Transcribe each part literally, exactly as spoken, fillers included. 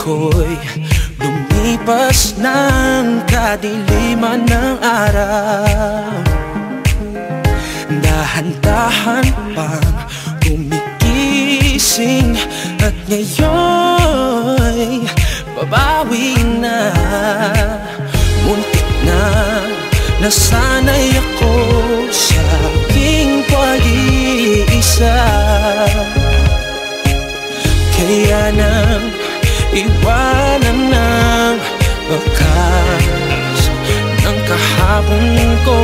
ako'y lumipas ng kadiliman ng araw. Dahan-dahan pang gumigising at ngayon'y babawi na. Muntik na nasanay ako sa aking pag-iisa, kaya nang iwanan ng wakas ng kahapon ko.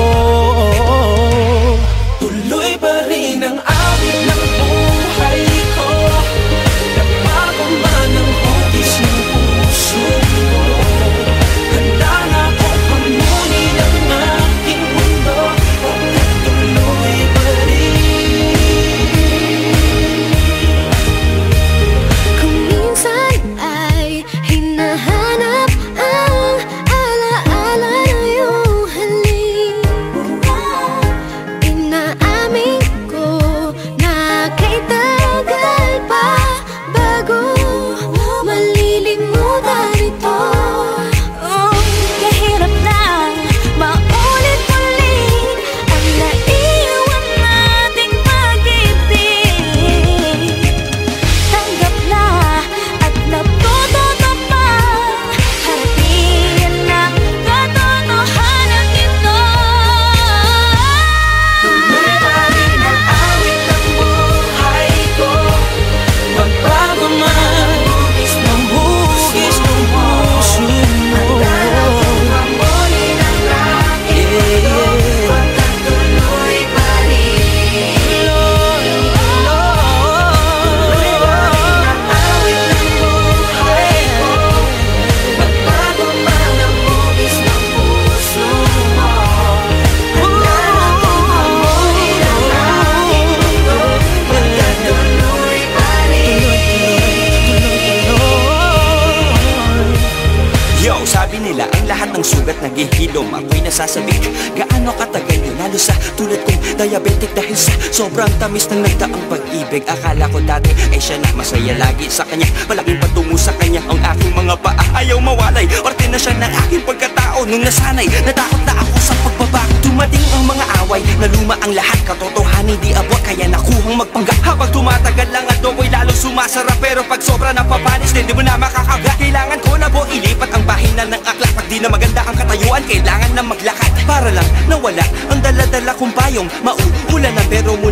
Tuloy pa rin ang awit ng buhay ko, nagbago man ang hugis ng puso mo. Handa na akong pamunin ang aking mundo, at tuloy pa rin. Kung minsan ay hinahanap ang alaala na iyong halik, inaamin ko na kay tagal pa bago malilimutan ito. Oh, kahirap na maulit-ulit ang naiwan nating pag-ibig. Tanggap na at natututo pa harapin ang katotohanan ito. Tuloy pa rin ang awit ng buhay ko, magbago man ng hugis ng puso mo. Yo, sabi nila ang lahat ng sugat naghihilom. Ako'y nasasabik, gaano katagal yun, lalo sa tulad kong diabetic. Dahil sa sobrang tamis ng nagdaang pag-ibig, akala ko dati ay siya na masaya lagi sa kanya. Malaking patungo sa kanya ang aking mga paa, ayaw mawalay. Parte na siya ng aking pagkatao. Nung nasanay, natakot na ako sa pagbabago. Dumating ang mga away, naluma ang lahat. Katotohanan di abot, kaya nakuhang magpanggap. Habang tumatagal lang ang doboy, lalong sumasarap. Pero pag sobra napapanis, din di mo na makakagat. Kailangan ko na po ilipat ang bahina ng aklat. Pag di na maganda ang katayuan, kailangan na maglakad para lang nawala ang dala-dala kong payong. Mauulan na pero mula